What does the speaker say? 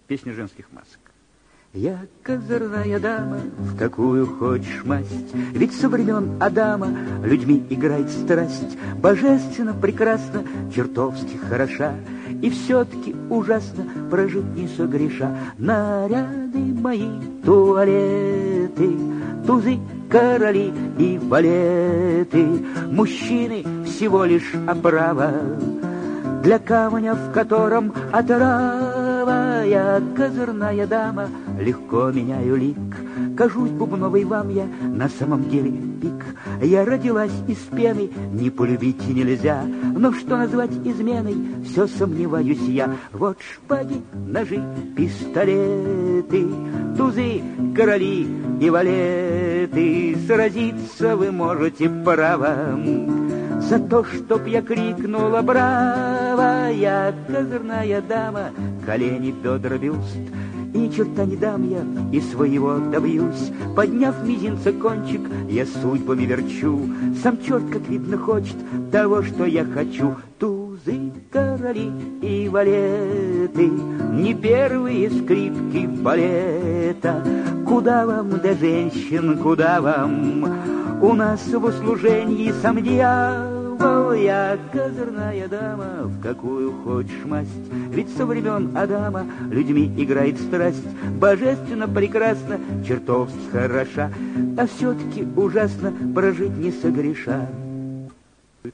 Песня женских масок. Я козырная дама, в какую хочешь масть, ведь со времен Адама людьми играет страсть, божественно прекрасна, чертовски хороша, и все-таки ужасно прожить не согреша. Наряды мои, туалеты, тузы, короли и валеты, мужчины всего лишь оправа для камня, в котором отрава. Я козырная дама, легко меняю лик, кажусь бубновой вам я, на самом деле пик. Я родилась из пены, не полюбить нельзя, но что назвать изменой, все сомневаюсь я. Вот шпаги, ножи, пистолеты, тузы, короли и валеты, сразиться вы можете право за то, чтоб я крикнула браво. Я козырная дама, колени, бедра, бюст, и ни черта не дам я, и своего добьюсь. Подняв мизинца кончик, я судьбами верчу, сам черт, как видно, хочет того, что я хочу. Тузы, короли и валеты, не первые скрипки балета. Куда вам до женщин, куда вам? У нас в услужении сам дьявол. Я козырная дама, в какую хочешь масть, ведь со времен Адама людьми играет страсть, божественно прекрасна, чертовски хороша, а все-таки ужасно прожить не согреша.